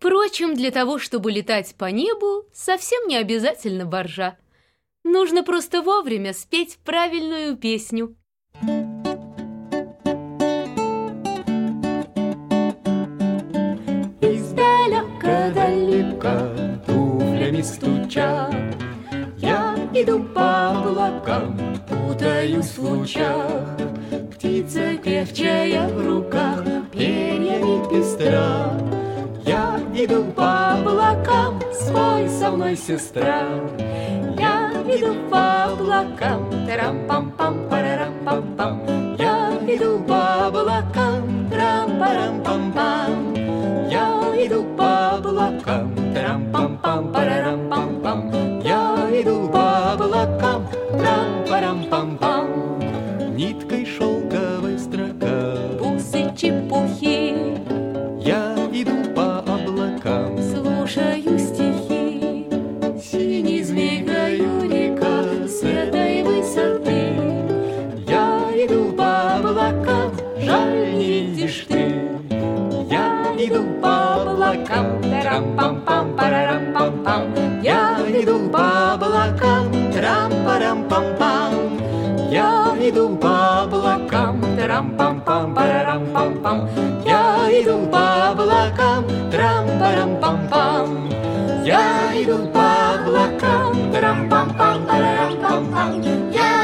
Впрочем, для того, чтобы летать по небу, совсем не обязательно боржа. Нужно просто вовремя спеть правильную песню. Издалека-далека туфлями стуча, я иду по облакам, путаюсь в лучах. Птица певчая в руках, перьями пестра. Я иду по облакам, спой со мной, сестра. Я иду по облакам, тарам-пам-пам-парарам-пам-пам. Я иду по облакам, трам-парам-пам-пам. Я иду по облакам, тарам-пам-пам-парарам-пам-пам. Я иду по облакам, трам-парам-пам-пам. Ниткой шелковой строка, Бусы-чепухи, я иду по облакам, слушаю стихи. синий змейкою река с этой высоты. Я иду по облакам, жаль, не видишь ты. Я иду по облакам, тарам-пам-пам-парарам-пам-пам. Я иду по облакам, трам-парам-пам-пам. Я иду по облакам, тарам-пам-пам-парарам-пам-пам. Я иду по облакам, трам-парам-пам-пам. Я иду по облакам, тарам-пам-пам-парарам-пам-пам. Я